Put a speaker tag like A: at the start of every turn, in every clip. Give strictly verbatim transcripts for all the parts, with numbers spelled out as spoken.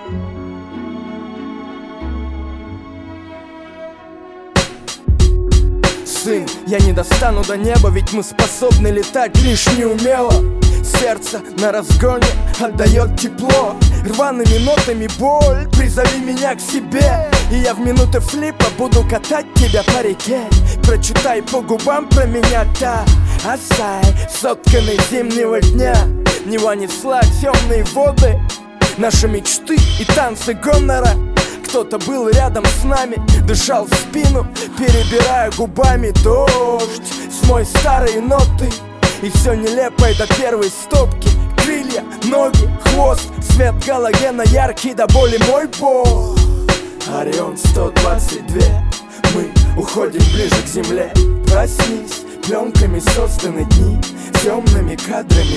A: Сын, я не достану до неба, ведь мы способны летать лишь неумело. Сердце на разгоне отдает тепло, рваными нотами боль, призови меня к себе. И я в минуты флипа буду катать тебя по реке. Прочитай по губам про меня та Асай, сотканный зимнего дня. Нева несла темные воды, наши мечты и танцы гонора. Кто-то был рядом с нами, дышал в спину, перебирая губами дождь. Смой старые ноты, и все нелепое до первой стопки. Крылья, ноги, хвост, свет галогена яркий до боли мой бог. Орион сто двадцать два, мы уходим ближе к земле. Проснись, пленками созданы дни, темными кадрами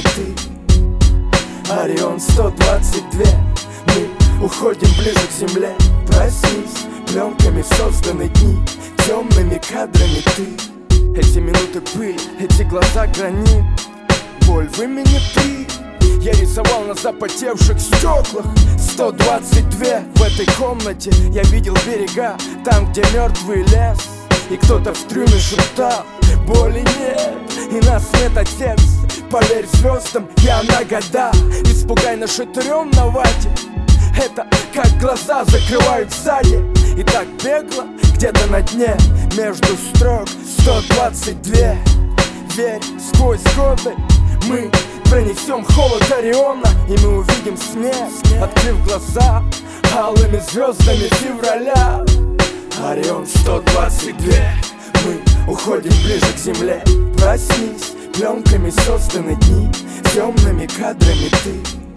A: ты. Орион сто двадцать два, мы уходим ближе к земле. Проснись, пленками созданы дни, темными кадрами ты. Эти минуты пыль, эти глаза гранит, боль в имени ты. Я рисовал на запотевших стеклах. Сто двадцать два, в этой комнате я видел берега, там, где мертвый лес. И кто-то в трюме шептал: боли нет, и нас нет, отец. Поверь звездам, я на года. Испугай наши трем на вате. Это как глаза закрывают сзади. И так бегло, где-то на дне, между строк сто двадцать два. Верь, сквозь годы мы пронесем холод Ориона, и мы увидим снег, открыв глаза алыми звездами февраля. Орион сто двадцать два, мы уходим ближе к земле. Проснись, пленками созданы дни, темными кадрами ты.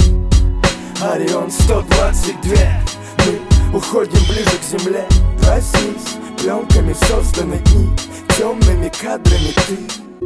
A: Орион сто двадцать два, мы уходим ближе к земле. Проснись, пленками созданы дни, темными кадрами ты.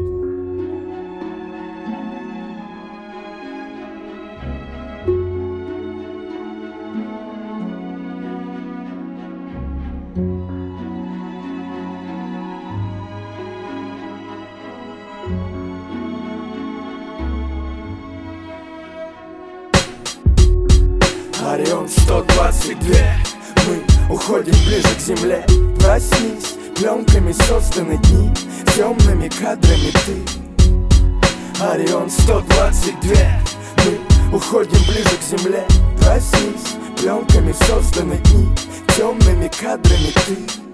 A: Орион сто двадцать два, мы уходим ближе к земле. Проснись, пленками созданы дни, темными кадрами ты. Орион сто двадцать два, мы уходим ближе к земле. Проснись, пленками созданы дни, темными кадрами ты.